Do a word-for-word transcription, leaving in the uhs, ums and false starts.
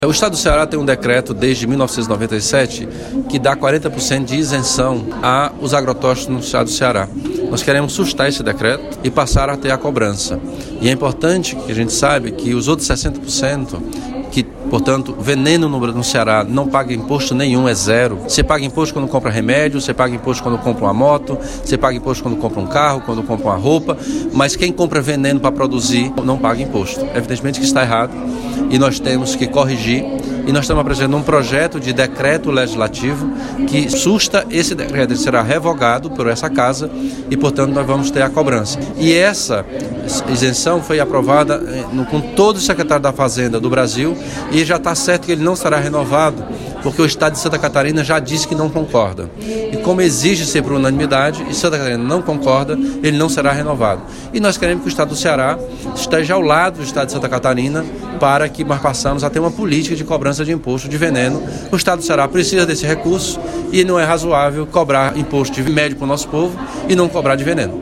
O Estado do Ceará tem um decreto desde mil novecentos e noventa e sete que dá quarenta por cento de isenção aos agrotóxicos no Estado do Ceará. Nós queremos sustar esse decreto e passar a ter a cobrança. E é importante que a gente saiba que os outros sessenta por cento, que, portanto, veneno no, no Ceará não paga imposto nenhum, é zero. Você paga imposto quando compra remédio, você paga imposto quando compra uma moto, você paga imposto quando compra um carro, quando compra uma roupa, mas quem compra veneno para produzir não paga imposto. Evidentemente que está errado e nós temos que corrigir. E nós estamos apresentando um projeto de decreto legislativo que susta esse decreto, ele será revogado por essa casa e, portanto, nós vamos ter a cobrança. E essa isenção foi aprovada no, com todos os secretários da Fazenda do Brasil e já está certo que ele não será renovado, porque o Estado de Santa Catarina já disse que não concorda. E como exige ser por unanimidade, e Santa Catarina não concorda, ele não será renovado. E nós queremos que o Estado do Ceará esteja ao lado do Estado de Santa Catarina para que nós possamos a ter uma política de cobrança de imposto de veneno. O Estado do Ceará precisa desse recurso e não é razoável cobrar imposto de médio para o nosso povo e não cobrar de veneno.